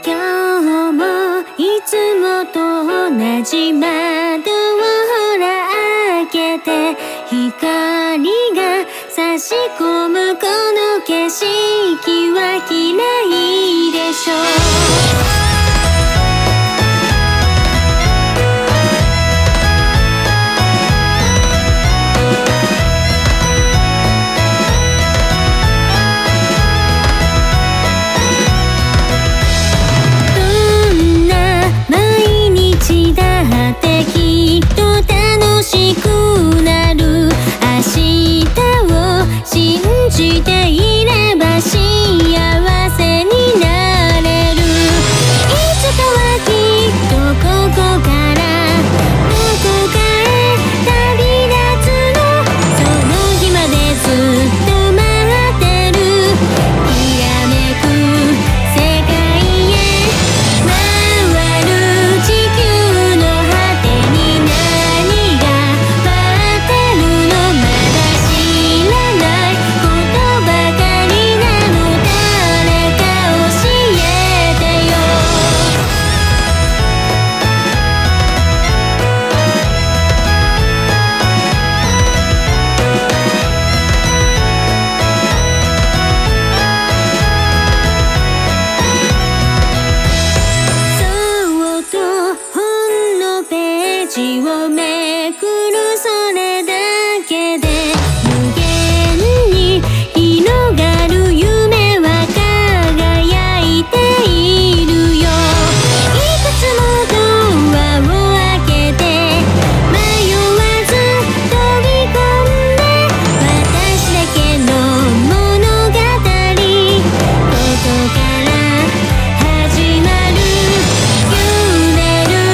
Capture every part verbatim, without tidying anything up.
今日もいつもと同じ窓をほら開けて光が差し込むこの景色は綺麗でしょう。していれば幸せになれる。いつかはきっとここからどこかへ旅立つの。その日までずっと待ってる。きらめく世界へ回る地球の果てに何が待ってるの。まだ知らないをめくる。それだけで無限に広がる夢は輝いているよ。いくつもドアを開けて迷わず飛び込んで私だけの物語ここから始まる。揺れる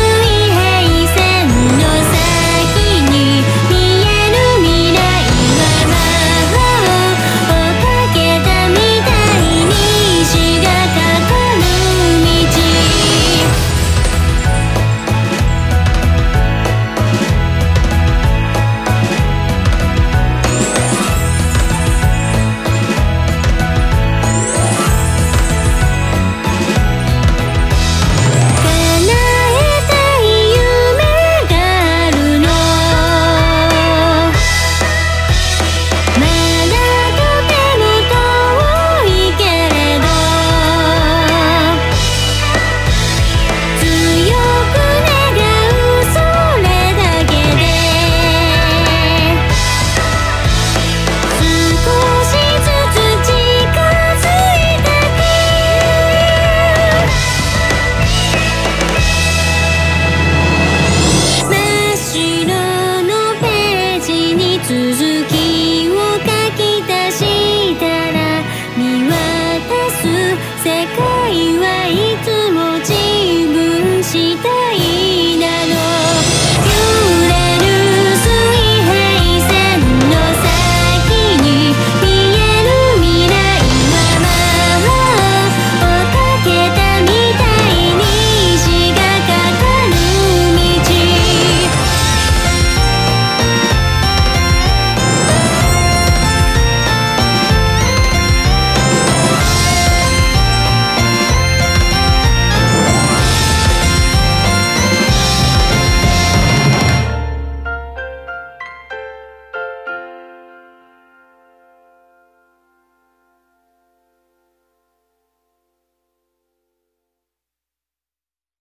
続きを書き出したら見渡す世界はいつ